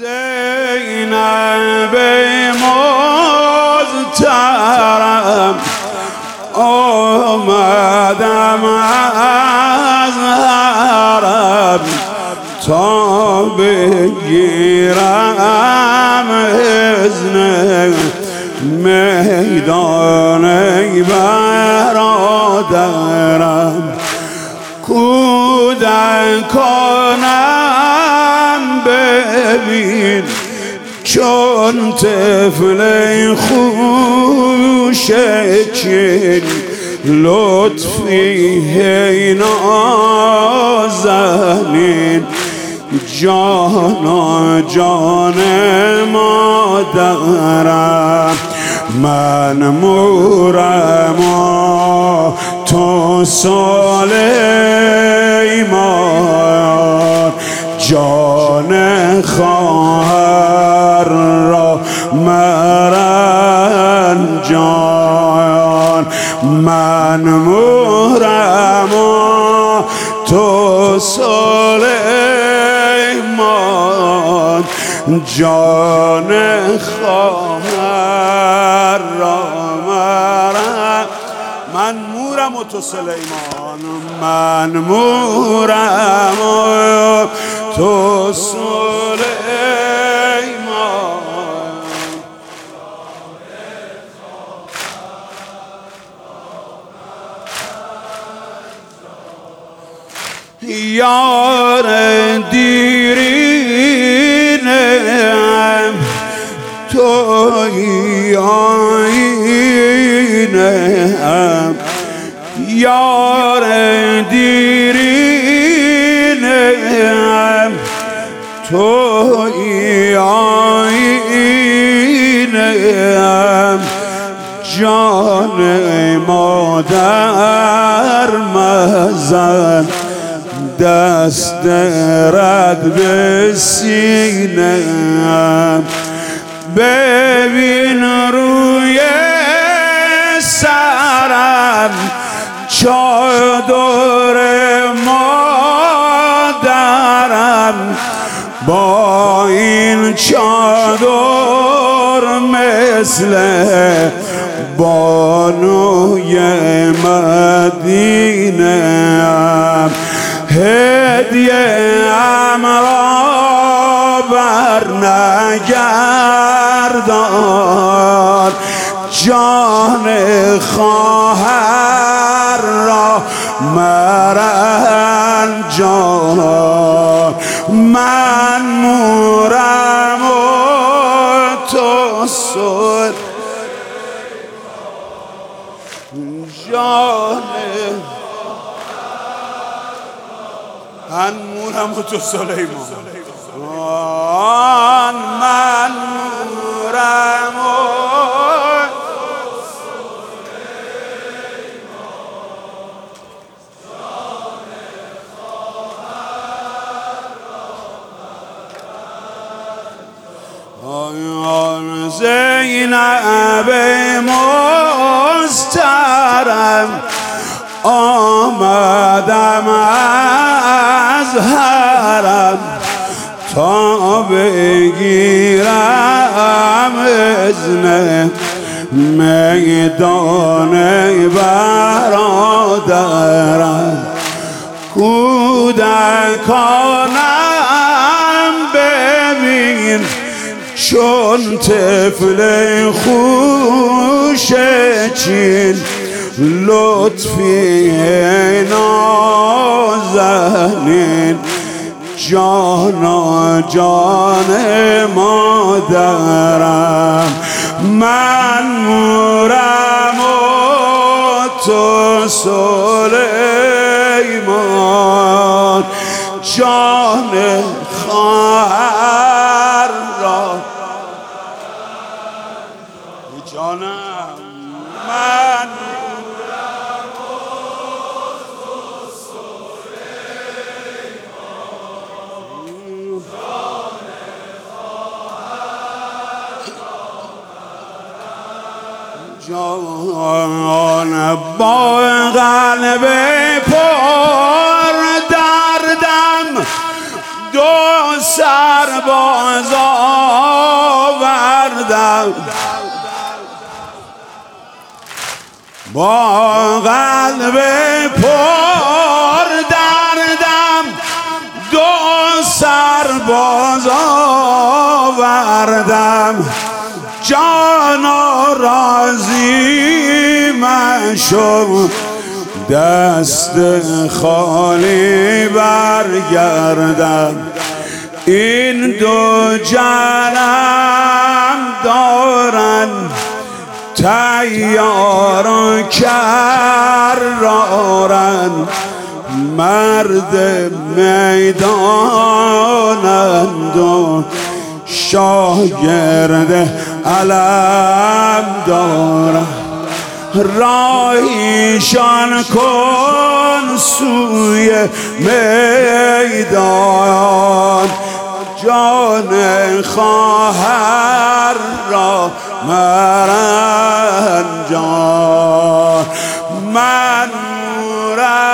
زینب مضطرب آمدم از حرم تا بگیرم اذن میدان ای برادرم. کودکانم ببین چون طفل خوشچین لطفی هی نازنین جانا جان مادرم. من مورم و تو سلیمان جان خواهر را مرنجان. من مورم و تو سلیمان جان خواهر را مرنجان. من مورم و تو سلیمان، من مورم و تو سلیمان. یار دیرینم توی آینم، یار دیرینم توی آینم. جان مادر مزن دست رد به سینم. ببین روی سرم چادر مادرم، با این چادر مثل بانوی مدینه هدیه ام را بر نگردان. جان خواهر را مرنجان. من مورم و تو سلیمان جان. من مورم و تو سلیمان، من مورم و زینب مضطرب آمدم از حرم تا بگیرم اذن میدان برادرم. کودکانم ببین چون طفل خوشچین لطفی نازنین جانا جان مادرم. من مورم و تو سلیمان جان خواهر را جانم. من مورم و تو سلیمان جان خواهر جان. با قلب پر دردم دو سربازان با قلب پر دردم دو سرباز آوردم، جانا راضی مشو دست خالی برگردم. این دو جنم دارن تیار و کرارن، مرد میدانند و شاگرد علم دارن. راهیشان کن سوی میدان، جان خواهر را مرنجان. من